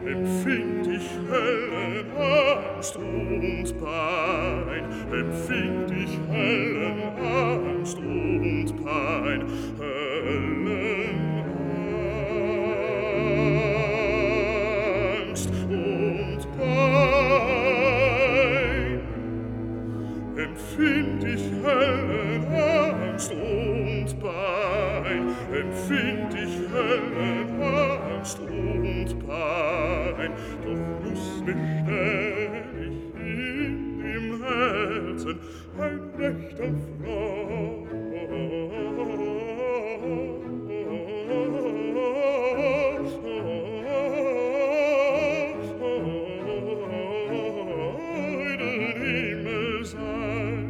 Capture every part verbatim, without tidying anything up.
empfind ich hellen Angst und Pein, empfind ich hellen Angst und Pein, hellen Angst und Pein, empfind ich hellen Angst und Pein, empfind ich hellen Angst und Pein, doch muss beständig in dem Herzen ein rechter Freudenhimmel sein.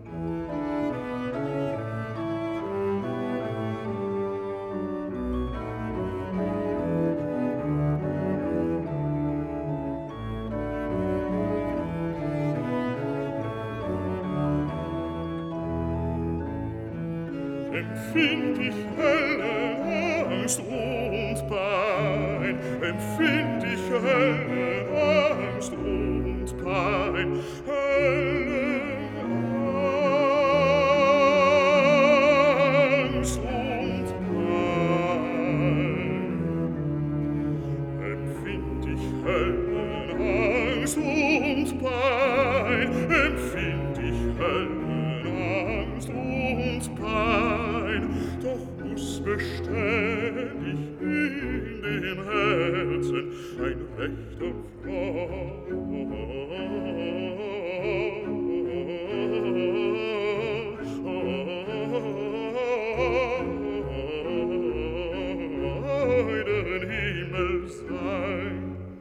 Empfind ich helle Angst und Pein, empfind ich helle Angst und Pein, helle Angst und Pein, empfind ich helle Angst und Pein, empfind ich helle Angst und Pein, doch muss beständig in dem Herzen ein rechter Freudenhimmel sein.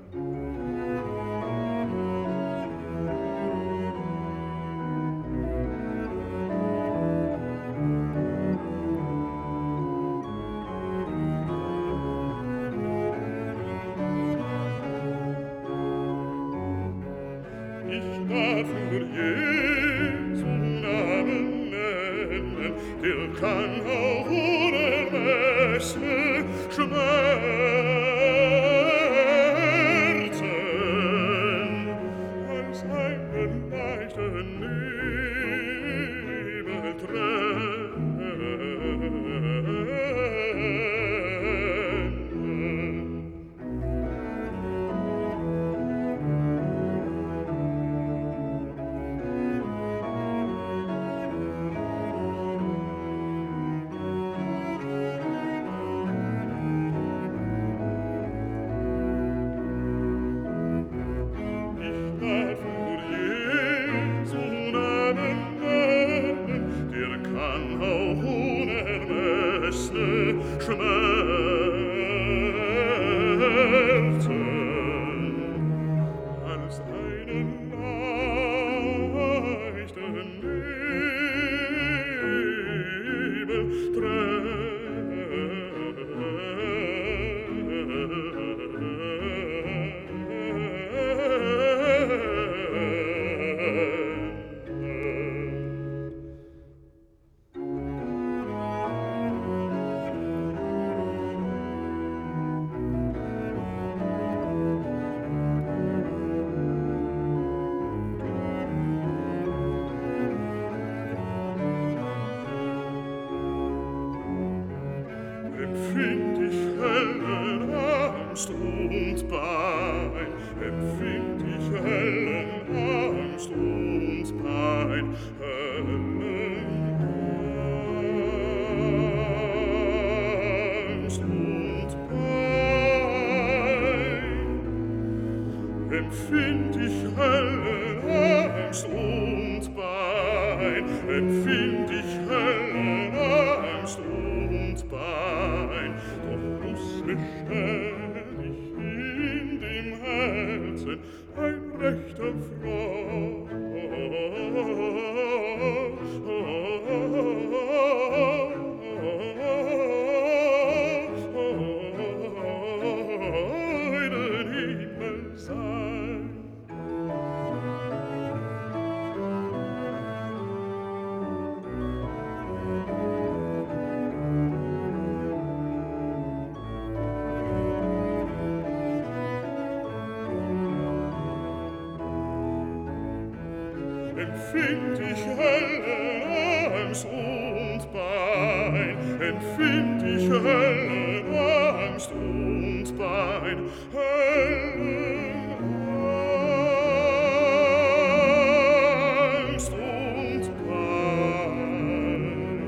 Ich darf nur Jesu Namen nennen, der kann auch ohne Messe schmerzen, als einen leichten Nebel trennen. Als einen leichten Nebel empfind ich hellen Angst und Pein, empfind ich hellen Angst und Pein, hellen Angst und Pein, empfind ich hellen Angst und Pein, empfind ich hellen Angst und Pein, doch muss beständig in dem Herzen ein rechter Freudenhimmel sein. empfind ich Höllenangst und Pein, empfind ich Höllenangst und Pein, Höllenangst und Pein.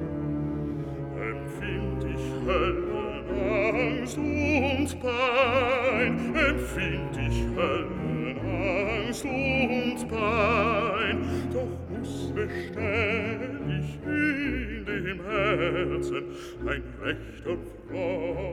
Empfind ich Höllenangst und Pein, empfind ich Höllenangst und Pein, doch muß beständig in dem Herzen ein rechter Freund